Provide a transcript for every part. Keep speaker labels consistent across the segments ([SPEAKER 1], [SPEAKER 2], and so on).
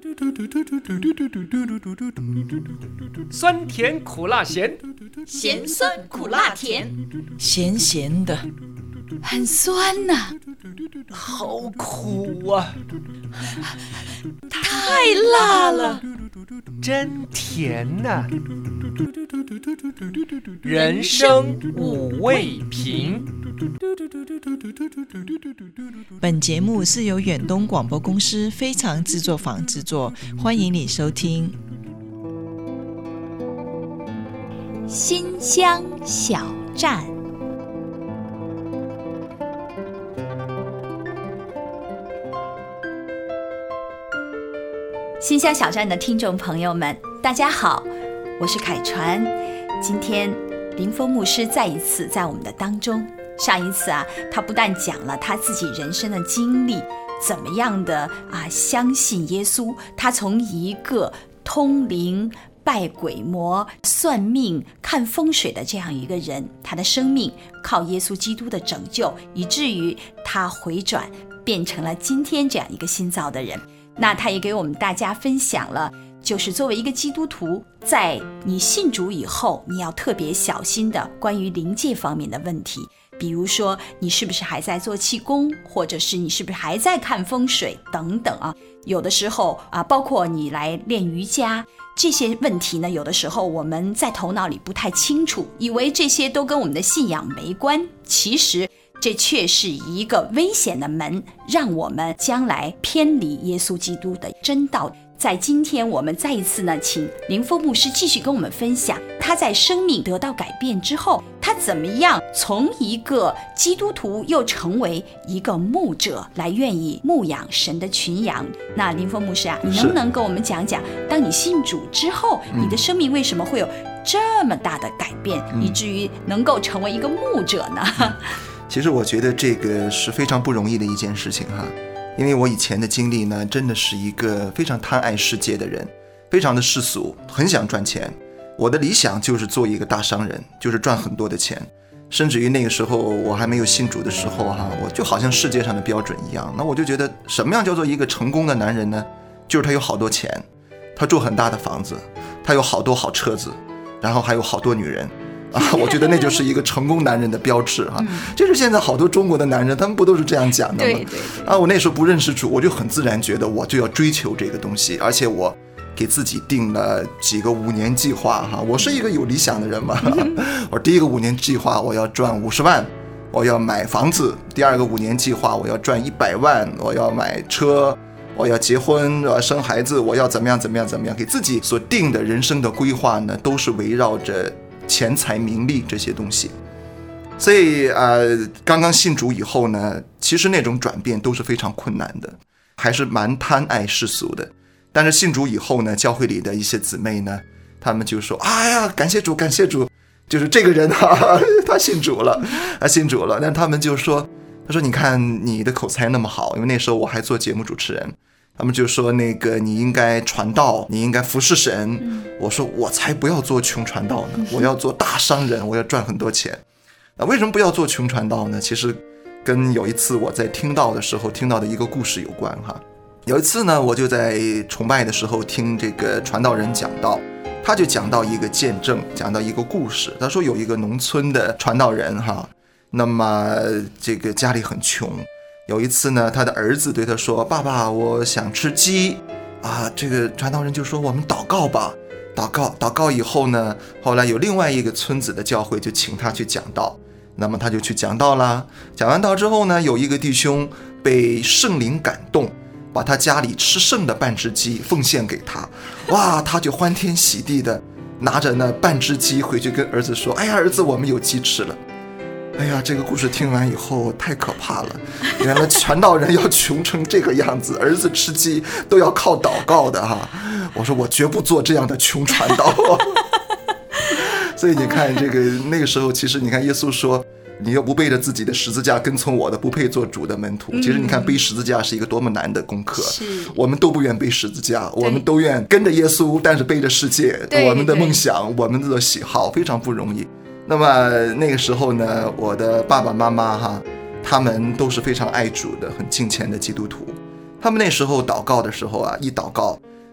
[SPEAKER 1] 酸甜苦辣咸，
[SPEAKER 2] 咸酸苦辣甜，
[SPEAKER 3] 咸咸的，
[SPEAKER 2] 很酸呐，
[SPEAKER 1] 好苦啊，
[SPEAKER 2] 太辣了，
[SPEAKER 1] 真甜呐，人生五味瓶。
[SPEAKER 3] 本节目是由远东广播公司非常制作坊制作，欢迎你收听。
[SPEAKER 2] 新乡小站，新乡小站的听众朋友们，大家好，我是凯传。今天林峰牧师再一次在我们的当中。上一次他不但讲了他自己人生的经历，怎么样的相信耶稣，他从一个通灵、拜鬼魔、算命、看风水的这样一个人，他的生命靠耶稣基督的拯救，以至于他回转，变成了今天这样一个新造的人。那他也给我们大家分享了，就是作为一个基督徒，在你信主以后，你要特别小心的关于灵界方面的问题。比如说你是不是还在做气功，或者是你是不是还在看风水等等有的时候包括你来练瑜伽，这些问题呢，有的时候我们在头脑里不太清楚，以为这些都跟我们的信仰没关，其实这却是一个危险的门，让我们将来偏离耶稣基督的真道。在今天我们再一次呢，请林峰牧师继续跟我们分享他在生命得到改变之后，他怎么样从一个基督徒又成为一个牧者，来愿意牧养神的群羊。那林峰牧师你能不能跟我们讲讲，当你信主之后，你的生命为什么会有这么大的改变，以至于能够成为一个牧者呢？
[SPEAKER 4] 其实我觉得这个是非常不容易的一件事情因为我以前的经历呢，真的是一个非常贪爱世界的人，非常的世俗，很想赚钱。我的理想就是做一个大商人，就是赚很多的钱。甚至于那个时候我还没有信主的时候我就好像世界上的标准一样。那我就觉得什么样叫做一个成功的男人呢？就是他有好多钱，他住很大的房子，他有好多好车子，然后还有好多女人我觉得那就是一个成功男人的标志这是现在好多中国的男人，他们不都是这样讲的吗？对我那时候不认识主，我就很自然觉得我就要追求这个东西，而且我给自己定了几个5年计划我是一个有理想的人嘛我第一个5年计划我要赚50万，我要买房子；第二个5年计划我要赚100万，我要买车，我要结婚，我要生孩子，我要怎么样，给自己所定的人生的规划呢，都是围绕着钱财名利这些东西。所以刚刚信主以后呢，其实那种转变都是非常困难的，还是蛮贪爱世俗的。但是信主以后呢，教会里的一些姊妹呢，他们就说哎呀，感谢主，就是这个人他信主了，但他们就说，他说你看你的口才那么好，因为那时候我还做节目主持人，他们就说那个你应该传道，你应该服侍神。我说我才不要做穷传道呢，我要做大商人，我要赚很多钱。为什么不要做穷传道呢？其实跟有一次我在听到的时候听到的一个故事有关有一次呢，我就在崇拜的时候听这个传道人讲道，他就讲到一个见证，讲到一个故事。他说有一个农村的传道人那么这个家里很穷，有一次呢，他的儿子对他说，爸爸我想吃鸡这个传道人就说我们祷告吧。祷告以后呢，后来有另外一个村子的教会就请他去讲道，那么他就去讲道啦。讲完道之后呢，有一个弟兄被圣灵感动，把他家里吃剩的半只鸡奉献给他。哇，他就欢天喜地的拿着那半只鸡回去跟儿子说，哎呀儿子，我们有鸡吃了。哎呀，这个故事听完以后太可怕了，原来传道人要穷成这个样子，儿子吃鸡都要靠祷告的我说我绝不做这样的穷传道所以你看这个那个时候，其实你看耶稣说，你又不背着自己的十字架跟从我的，不配做主的门徒。其实你看背十字架是一个多么难的功课，我们都不愿背十字架，我们都愿跟着耶稣，但是背着世界，我们的梦想，我们的喜好，非常不容易。那么那个时候呢，我的爸爸妈妈他们都是非常爱主的，很敬虔的基督徒。他们那时候祷告的时候一祷告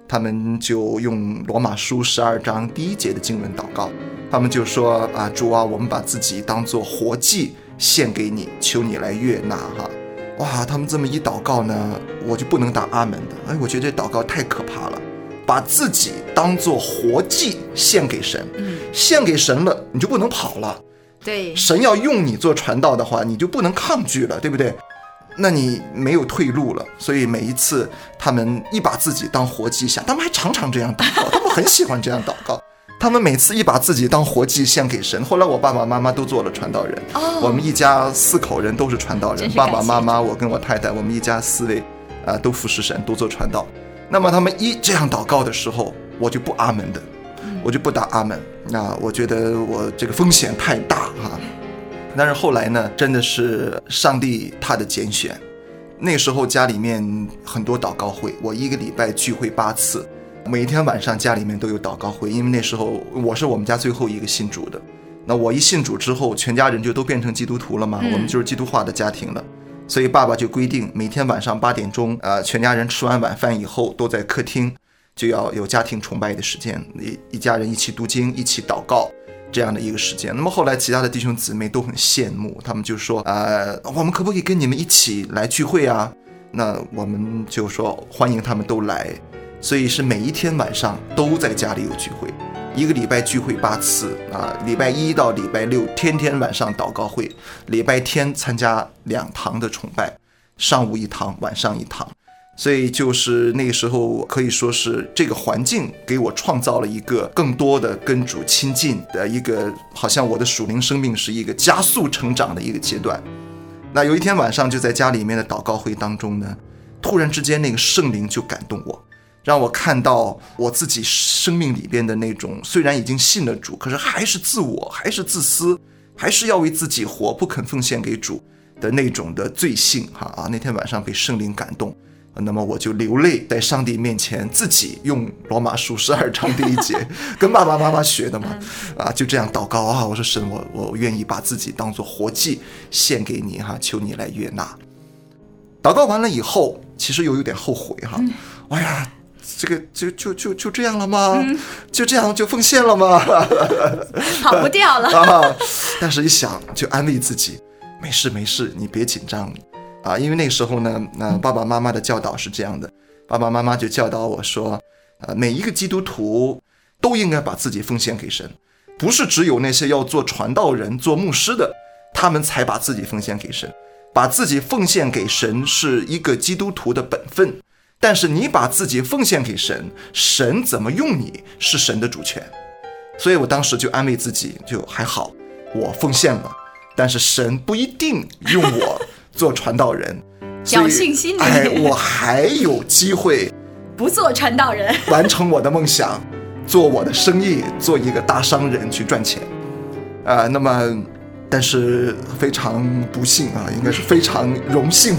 [SPEAKER 4] 他们就用罗马书12章第1节的经文祷告，他们就说啊，主啊，我们把自己当作活祭献给你，求你来悦纳哈。哇，他们这么一祷告呢，我就不能打阿门的。我觉得这祷告太可怕了，把自己当作活祭献给神，献给神了，你就不能跑了。
[SPEAKER 2] 对，
[SPEAKER 4] 神要用你做传道的话，你就不能抗拒了，对不对？那你没有退路了。所以每一次他们一把自己当活祭献，他们还常常这样祷告，他们很喜欢这样祷告。他们每次一把自己当活祭献给神。后来我爸爸妈妈都做了传道人，我们一家4口人都是传道人，爸爸妈妈，我跟我太太，我们一家4位都服侍神，都做传道。那么他们一这样祷告的时候，我就不阿门的，我就不打阿门。那我觉得我这个风险太大哈。但是后来呢，真的是上帝他的拣选。那时候家里面很多祷告会，我1个礼拜聚会8次，每天晚上家里面都有祷告会。因为那时候我是我们家最后一个信主的，那我一信主之后，全家人就都变成基督徒了嘛，我们就是基督化的家庭了。所以爸爸就规定每天晚上8点钟，全家人吃完晚饭以后都在客厅，就要有家庭崇拜的时间，一家人一起读经，一起祷告，这样的一个时间。那么后来其他的弟兄姊妹都很羡慕，他们就说我们可不可以跟你们一起来聚会啊？那我们就说欢迎他们都来。所以是每一天晚上都在家里有聚会，1个礼拜聚会8次礼拜1到礼拜6天天晚上祷告会，礼拜天参加2堂的崇拜，上午1堂，晚上1堂。所以就是那个时候可以说是这个环境给我创造了一个更多的跟主亲近的一个，好像我的属灵生命是一个加速成长的一个阶段。那有一天晚上就在家里面的祷告会当中呢，突然之间那个圣灵就感动我，让我看到我自己生命里边的那种虽然已经信了主，可是还是自我，还是自私，还是要为自己活，不肯奉献给主的那种的罪性那天晚上被圣灵感动，那么我就流泪在上帝面前，自己用罗马书12章第1节跟爸爸妈妈学的嘛就这样祷告我说神，我愿意把自己当作活祭献给你求你来悦纳。祷告完了以后，其实有点后悔哎呀，这个就这样了吗？就这样就奉献了吗？
[SPEAKER 2] 跑不掉了
[SPEAKER 4] 但是一想就安慰自己，没事，你别紧张因为那时候呢，爸爸妈妈的教导是这样的，爸爸妈妈就教导我说，每一个基督徒都应该把自己奉献给神，不是只有那些要做传道人、做牧师的，他们才把自己奉献给神。把自己奉献给神是一个基督徒的本分，但是你把自己奉献给神，神怎么用你是神的主权。所以我当时就安慰自己，就还好，我奉献了，但是神不一定用我做传道人，
[SPEAKER 2] 侥幸心理
[SPEAKER 4] 我还有机会
[SPEAKER 2] 不做传道人，
[SPEAKER 4] 完成我的梦想，做我的生意，做一个大商人去赚钱那么但是非常不幸应该是非常荣幸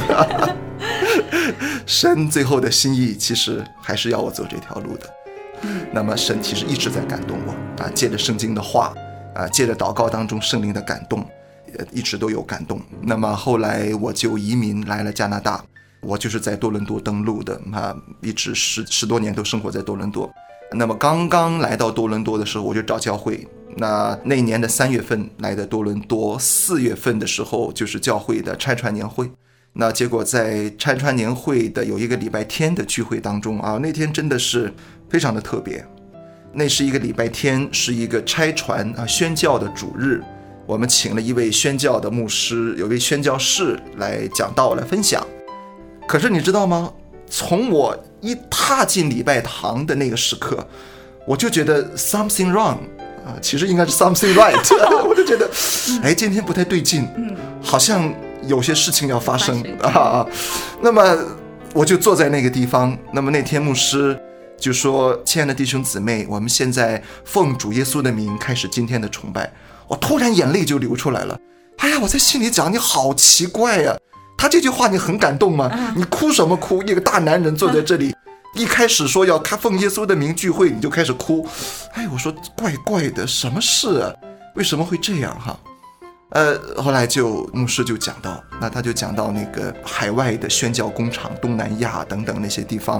[SPEAKER 4] 神最后的心意其实还是要我走这条路的。那么神其实一直在感动我借着圣经的话借着祷告当中圣灵的感动，一直都有感动。那么后来我就移民来了加拿大，我就是在多伦多登陆的一直十多年都生活在多伦多。那么刚刚来到多伦多的时候，我就找教会。那年的3月份来的多伦多，4月份的时候就是教会的拆船年会。那结果在拆船年会的有一个礼拜天的聚会当中那天真的是非常的特别。那是一个礼拜天，是一个拆船宣教的主日，我们请了一位宣教的牧师，有位宣教士来讲道来分享。可是你知道吗，从我一踏进礼拜堂的那个时刻，我就觉得 something wrong其实应该是 something right 我就觉得今天不太对劲好像有些事情要发生那么我就坐在那个地方。那么那天牧师就说，亲爱的弟兄姊妹，我们现在奉主耶稣的名开始今天的崇拜。我突然眼泪就流出来了。我在心里讲，你好奇怪呀，他这句话你很感动吗？你哭什么哭？一个大男人坐在这里一开始说要奉耶稣的名聚会，你就开始哭。我说怪怪的，什么事啊？为什么会这样后来牧师就讲到，他就讲到那个海外的宣教工厂，东南亚等等那些地方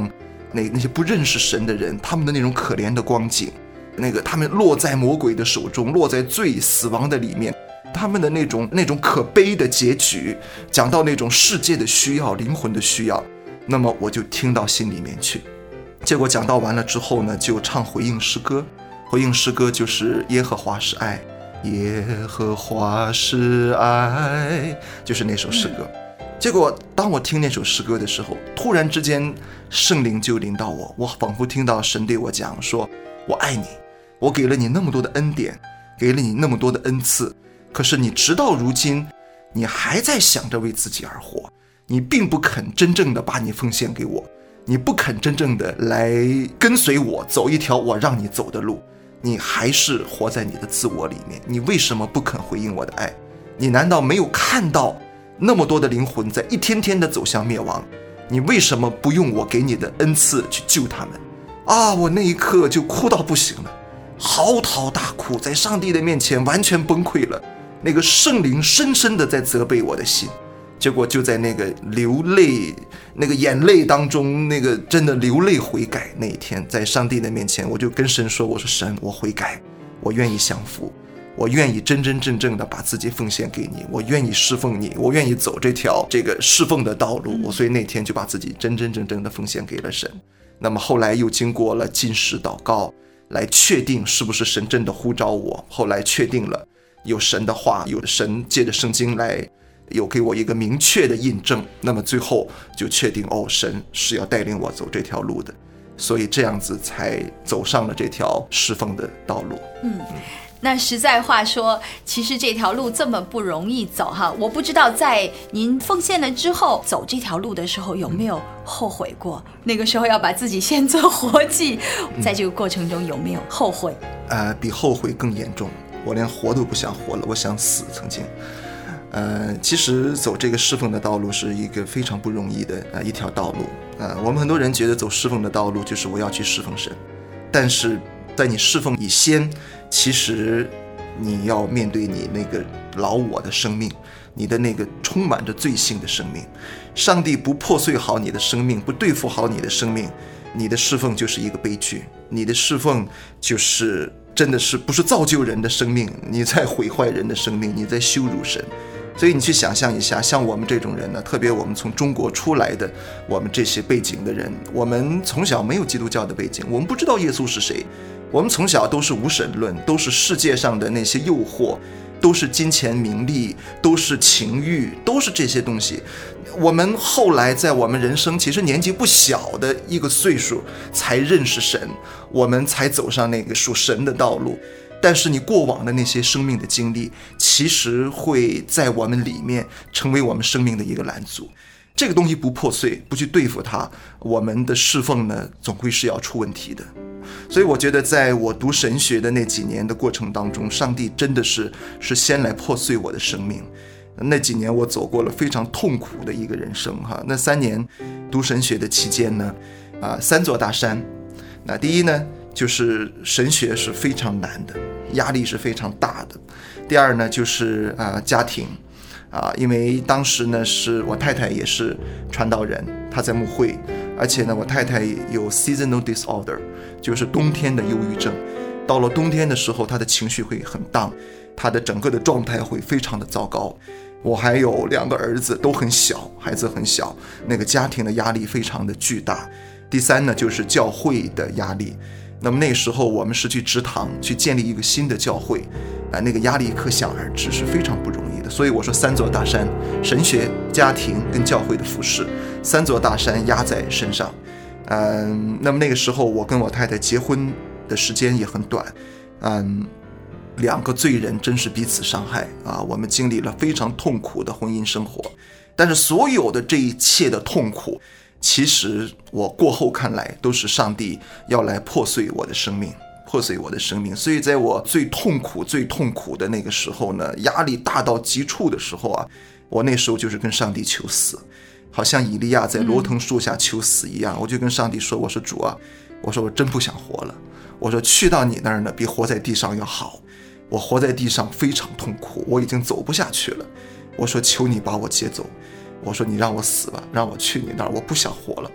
[SPEAKER 4] 那些不认识神的人，他们的那种可怜的光景，他们落在魔鬼的手中，落在罪死亡的里面，他们的那种可悲的结局，讲到那种世界的需要，灵魂的需要，那么我就听到心里面去。结果讲到完了之后呢，就唱回应诗歌。回应诗歌就是耶和华是爱，耶和华是爱，就是那首诗歌。结果当我听那首诗歌的时候，突然之间圣灵就临到我，我仿佛听到神对我讲说，我爱你，我给了你那么多的恩典，给了你那么多的恩赐，可是你直到如今你还在想着为自己而活，你并不肯真正的把你奉献给我，你不肯真正的来跟随我，走一条我让你走的路，你还是活在你的自我里面。你为什么不肯回应我的爱？你难道没有看到那么多的灵魂在一天天的走向灭亡？你为什么不用我给你的恩赐去救他们啊？我那一刻就哭到不行了，嚎啕大哭，在上帝的面前完全崩溃了。那个圣灵深深的在责备我的心，结果就在那个流泪，那个眼泪当中，那个真的流泪悔改那一天，在上帝的面前，我就跟神说，我说神，我悔改，我愿意降服，我愿意真真正正的把自己奉献给你，我愿意侍奉你，我愿意走这条侍奉的道路。所以那天就把自己真真正正的奉献给了神。那么后来又经过了禁食祷告，来确定是不是神真的呼召我。后来确定了，有神的话，有神借着圣经来有给我一个明确的印证。那么最后就确定，神是要带领我走这条路的，所以这样子才走上了这条侍奉的道路。
[SPEAKER 2] 那实在话说，其实这条路这么不容易走哈，我不知道在您奉献了之后走这条路的时候有没有后悔过？那个时候要把自己先做活祭，在这个过程中有没有后悔？
[SPEAKER 4] 比后悔更严重，我连活都不想活了，我想死。曾经其实走这个侍奉的道路是一个非常不容易的一条道路。我们很多人觉得走侍奉的道路就是我要去侍奉神，但是在你侍奉以先，其实你要面对你那个老我的生命，你的那个充满着罪性的生命。上帝不破碎好你的生命，不对付好你的生命，你的侍奉就是一个悲剧，你的侍奉就是真的是不是造就人的生命，你在毁坏人的生命，你在羞辱神。所以你去想象一下，像我们这种人呢，特别我们从中国出来的，我们这些背景的人，我们从小没有基督教的背景，我们不知道耶稣是谁，我们从小都是无神论，都是世界上的那些诱惑，都是金钱名利，都是情欲，都是这些东西。我们后来在我们人生其实年纪不小的一个岁数才认识神，我们才走上那个属神的道路。但是你过往的那些生命的经历，其实会在我们里面成为我们生命的一个拦阻。这个东西不破碎，不去对付它，我们的侍奉呢，总会是要出问题的。所以我觉得在我读神学的那几年的过程当中，上帝真的是先来破碎我的生命。那几年我走过了非常痛苦的一个人生哈。那3年读神学的期间呢，3座大山。那第一呢，就是神学是非常难的，压力是非常大的。第二呢，就是家庭因为当时呢是我太太也是传道人，她在牧会，而且呢我太太有 seasonal disorder， 就是冬天的忧郁症。到了冬天的时候，她的情绪会很down，她的整个的状态会非常的糟糕。我还有2个儿子都很小，孩子很小，那个家庭的压力非常的巨大。第三呢，就是教会的压力。那么那时候我们是去植堂，去建立一个新的教会那个压力可想而知，是非常不容易的。所以我说3座大山，神学、家庭跟教会的服事，3座大山压在身上。那么那个时候我跟我太太结婚的时间也很短，2个罪人真是彼此伤害我们经历了非常痛苦的婚姻生活。但是所有的这一切的痛苦，其实我过后看来都是上帝要来破碎我的生命，破碎我的生命。所以在我最痛苦的那个时候呢，压力大到极处的时候我那时候就是跟上帝求死，好像以利亚在罗藤树下求死一样。我就跟上帝说，我说主我说我真不想活了，我说去到你那儿呢比活在地上要好，我活在地上非常痛苦，我已经走不下去了，我说求你把我接走，我说你让我死吧，让我去你那儿，我不想活了。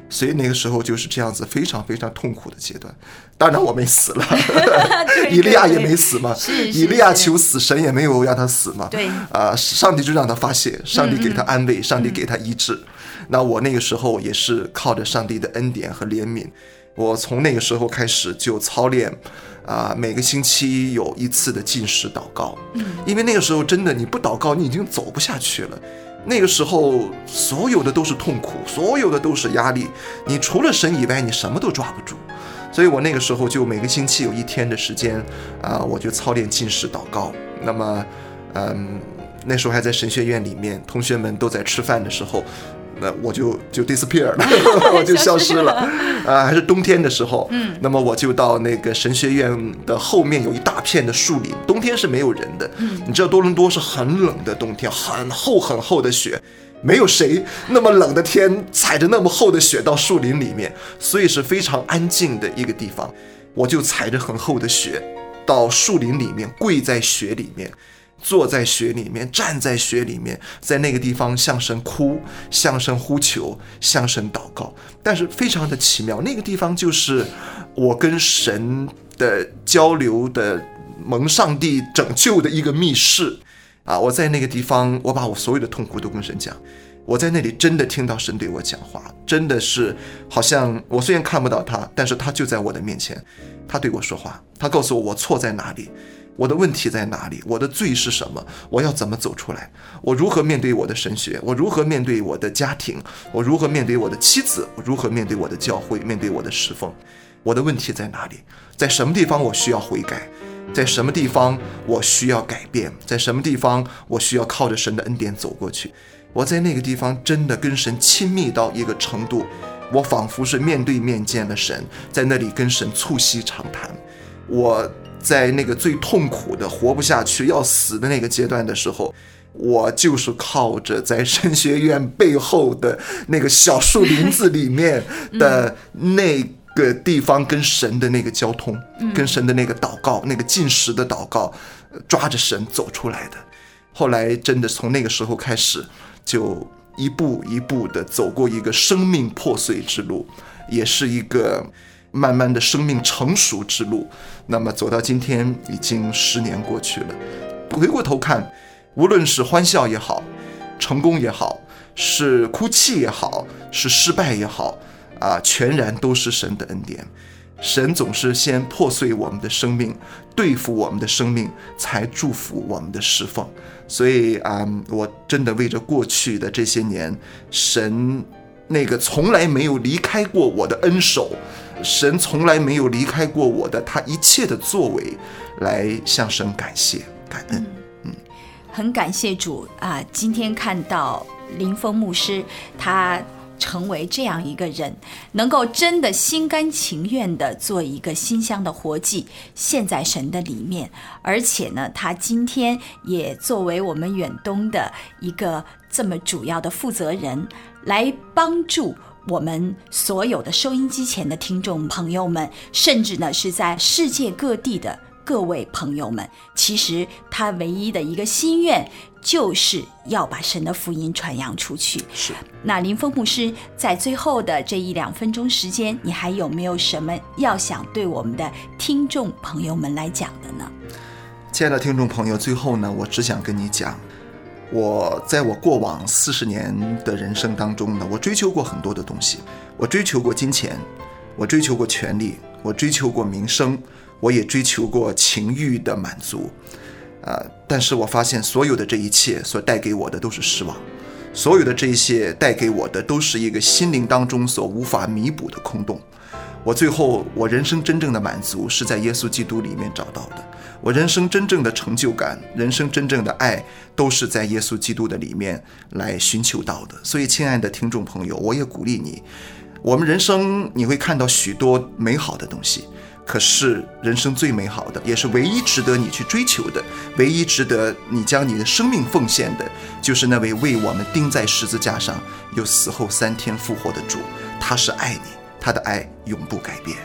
[SPEAKER 4] 所以那个时候就是这样子非常非常痛苦的阶段。当然我没死了以利亚也没死嘛，以利亚求死，神也没有让他死嘛。
[SPEAKER 2] 对
[SPEAKER 4] 上帝就让他发泄，上帝给他安慰，上帝给他医治。那我那个时候也是靠着上帝的恩典和怜悯，我从那个时候开始就操练每个星期有一次的禁食祷告。因为那个时候真的你不祷告你已经走不下去了，那个时候所有的都是痛苦，所有的都是压力，你除了神以外你什么都抓不住。所以我那个时候就每个星期有1天的时间我就操练禁食祷告。那么那时候还在神学院里面，同学们都在吃饭的时候，那我就 disappear 了我就消失了还是冬天的时候，那么我就到那个神学院的后面有一大片的树林，冬天是没有人的。你知道多伦多是很冷的冬天，很厚很厚的雪，没有谁那么冷的天踩着那么厚的雪到树林里面，所以是非常安静的一个地方。我就踩着很厚的雪到树林里面，跪在雪里面，坐在雪里面，站在雪里面，在那个地方向神哭，向神呼求，向神祷告。但是非常的奇妙，那个地方就是我跟神的交流的蒙上帝拯救的一个密室我在那个地方，我把我所有的痛苦都跟神讲，我在那里真的听到神对我讲话，真的是好像我虽然看不到他，但是他就在我的面前，他对我说话，他告诉我错在哪里，我的问题在哪里，我的罪是什么，我要怎么走出来，我如何面对我的神学，我如何面对我的家庭，我如何面对我的妻子，我如何面对我的教会，面对我的侍奉，我的问题在哪里，在什么地方我需要悔改，在什么地方我需要改变，在什么地方我需要靠着神的恩典走过去。我在那个地方真的跟神亲密到一个程度，我仿佛是面对面见了神，在那里跟神促膝长谈。我在那个最痛苦的活不下去要死的那个阶段的时候，我就是靠着在神学院背后的那个小树林子里面的那个地方跟神的那个交通，跟神的那个祷告，那个禁食的祷告，抓着神走出来的。后来真的从那个时候开始，就一步一步的走过一个生命破碎之路，也是一个慢慢的生命成熟之路。那么走到今天已经10年过去了，回过头看，无论是欢笑也好，成功也好，是哭泣也好，是失败也好全然都是神的恩典。神总是先破碎我们的生命，对付我们的生命，才祝福我们的侍奉。所以我真的为着过去的这些年，神那个从来没有离开过我的恩手，神从来没有离开过我的他一切的作为，来向神感谢感恩。
[SPEAKER 2] 很感谢主今天看到林峰牧师他成为这样一个人，能够真的心甘情愿的做一个馨香的活祭献在神的里面，而且呢他今天也作为我们远东的一个这么主要的负责人，来帮助我们所有的收音机前的听众朋友们，甚至呢是在世界各地的各位朋友们。其实他唯一的一个心愿就是要把神的福音传扬出去。
[SPEAKER 4] 是。
[SPEAKER 2] 那林峰牧师在最后的这1-2分钟时间，你还有没有什么要想对我们的听众朋友们来讲的呢？
[SPEAKER 4] 亲爱的听众朋友，最后呢，我只想跟你讲，我在我过往40年的人生当中呢，我追求过很多的东西，我追求过金钱，我追求过权力，我追求过名声，我也追求过情欲的满足但是我发现所有的这一切所带给我的都是失望，所有的这一切带给我的都是一个心灵当中所无法弥补的空洞。我最后我人生真正的满足是在耶稣基督里面找到的，我人生真正的成就感，人生真正的爱都是在耶稣基督的里面来寻求到的。所以亲爱的听众朋友，我也鼓励你，我们人生你会看到许多美好的东西，可是人生最美好的，也是唯一值得你去追求的，唯一值得你将你的生命奉献的，就是那位为我们钉在十字架上又死后3天复活的主。他是爱你，他的爱永不改变。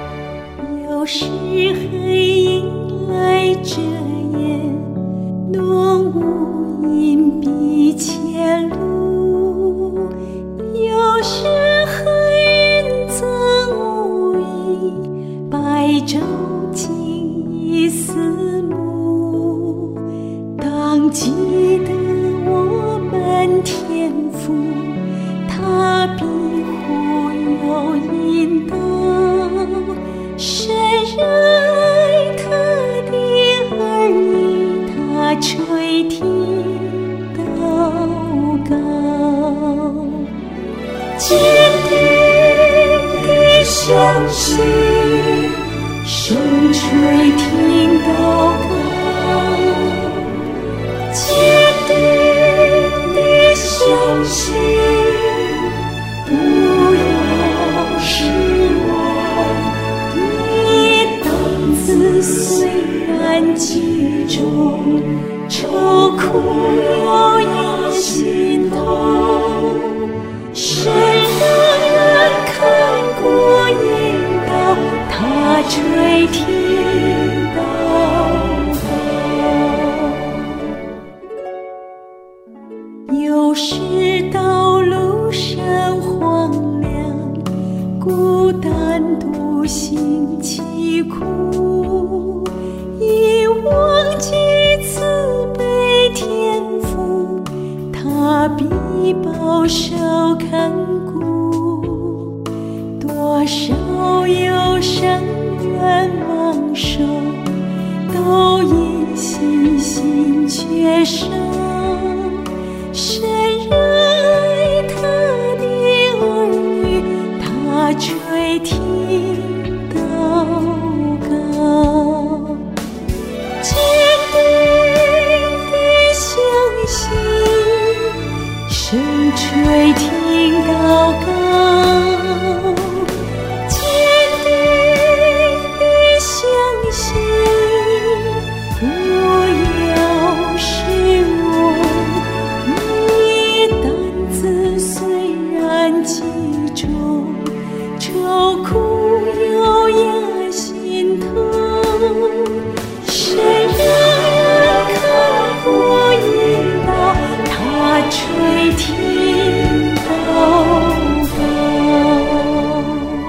[SPEAKER 5] 有时黑影来遮掩， 相信，声垂听祷告，坚定地相信，不要失望。你担子虽然极重，愁苦又压心头，神让人看过引导，他垂听祷告。有时道路上荒凉，孤单独行凄苦，已忘记慈悲天父，他必保守看顾。多少忧伤愿望受，都因信心缺少。神热爱他的儿女，他垂听祷告，坚定地相信，神垂听祷告，坚定地相信，不要失望。你担子虽然极重，愁苦又压心头，神让人看过引导，他垂听祷告，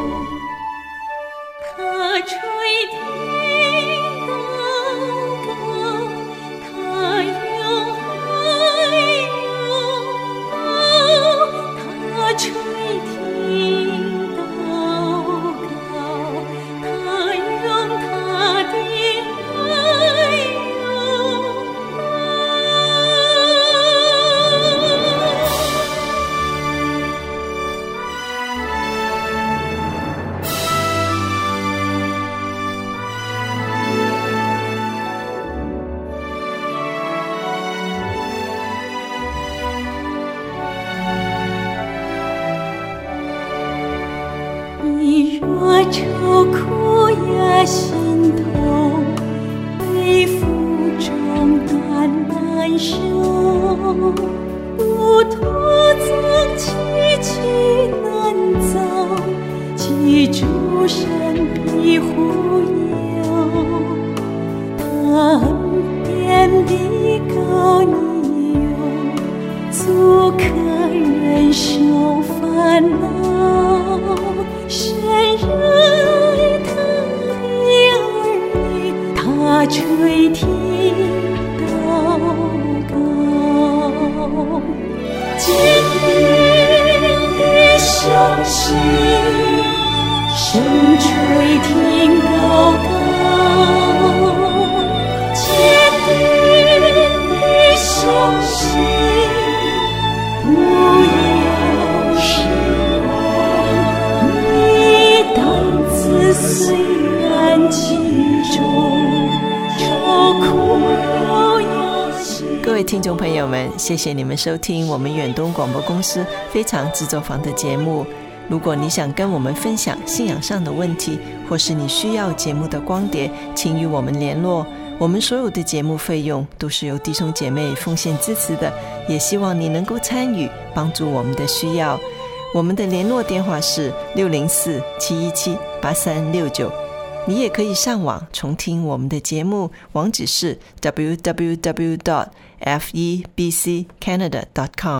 [SPEAKER 5] 他垂听祷告，他用爱拥抱，他垂听祷告，他用他的爱拥你若愁苦压心头，背负重担难受，路途曾崎岖难走，记住神必护佑，他恩典必够你用，足可忍受烦恼。神热爱他的儿女，他垂听祷告，坚定地相信，神垂听祷告，坚定地相信，不要失望。你担子虽然极重，愁苦又压心。
[SPEAKER 3] 各位听众朋友们，谢谢你们收听我们远东广播公司非常制作坊的节目。如果你想跟我们分享信仰上的问题，或是你需要节目的光碟，请与我们联络。我们所有的节目费用都是由弟兄姐妹奉献支持的，也希望你能够参与，帮助我们的需要。我们的联络电话是604-717-8369，你也可以上网重听我们的节目，网址是 www.febccanada.com。